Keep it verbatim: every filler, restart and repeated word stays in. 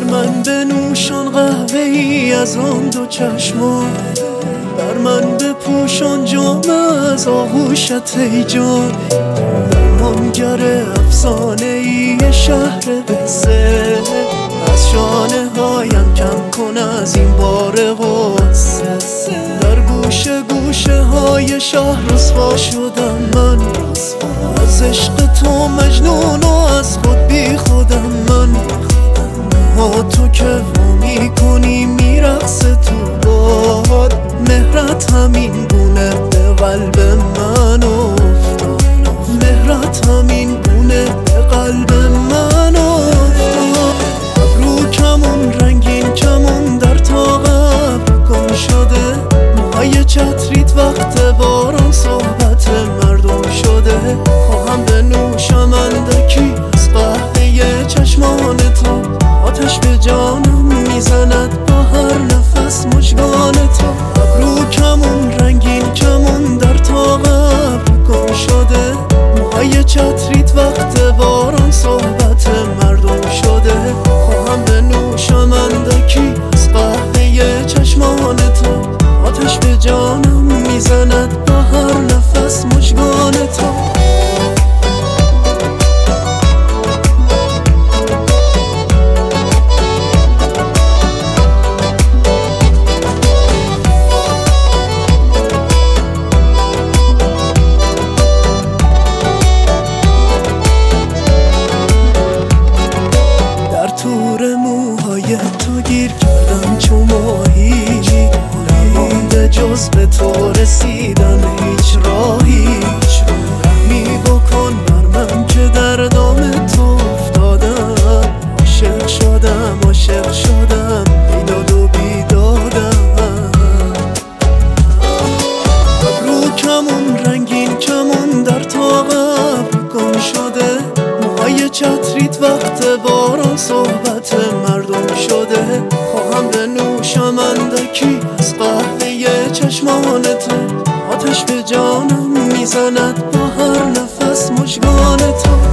من بنوشان قهوه ای از آن دو چشمان، بر من بپوشان جام از آغوشت ای جان. درمانگر افسانه ای شهر قصه، از شانه هایم کم کن از این بار غصه. در گوشه گوشه های شهر رسوا شدم من، از عشق تو مجنون و از خود بی خودم من. ها تو که وامی کنی میرقصه تو باد، مهرت همین گونه به قلب من افتاد، مهرت همین گونه به قلب من افتاد. ابرو کمون رنگین کمون در تا قبر گم شده، موهای چتریت وقت باران صحبت مردم شده. خواهم بنوشم اندکی از قهوه چشمان تو، آتش به جانم میزند با هر نفس مژگان تو. ابرو کمون رنگین کمون در تا قبر گم شده، موهای چتریت وقت باران صحبت مردم شده. خواهم بنوشم اندکی از قهوه چشمان تو، آتش به جانم میزند با هر نفس مژگان تو. تور موهای تو گیر کردم چو ماهی، نمانده جز به تو رسیدن هیچ راهی. می بکن بر من که در دام تو افتادم، عاشق شدم عاشق شدم بیداد و بیدادم. ابرو کمون رنگین کمون در تا قبر گم شده، موهای چتریت وقت باران صحبت مردم شده. خواهم بنوشم اندکی از قهوه چشمان تو، آتش به جانم میزند با هر نفس مژگان تو.